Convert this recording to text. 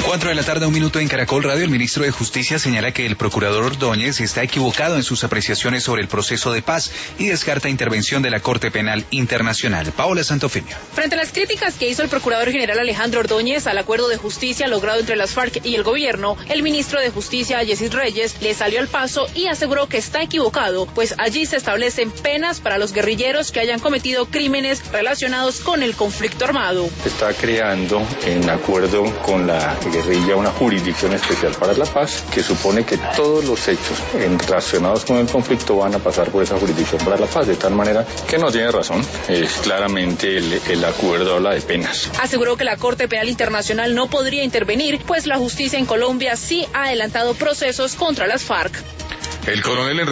4 de la tarde, 1 minuto en Caracol Radio. El ministro de Justicia señala que el procurador Ordóñez está equivocado en sus apreciaciones sobre el proceso de paz y descarta intervención de la Corte Penal Internacional. Paola Santofimio. Frente a las críticas que hizo el procurador general Alejandro Ordóñez al acuerdo de justicia logrado entre las FARC y el gobierno, el ministro de Justicia, Yesid Reyes, le salió al paso y aseguró que está equivocado, pues allí se establecen penas para los guerrilleros que hayan cometido crímenes relacionados con el conflicto armado. Está creando, en acuerdo con la guerrilla, una jurisdicción especial para la paz, que supone que todos los hechos relacionados con el conflicto van a pasar por esa jurisdicción para la paz, de tal manera que no tiene razón. Claramente el acuerdo habla de penas. Aseguró que la Corte Penal Internacional no podría intervenir, pues la justicia en Colombia sí ha adelantado procesos contra las FARC. El coronel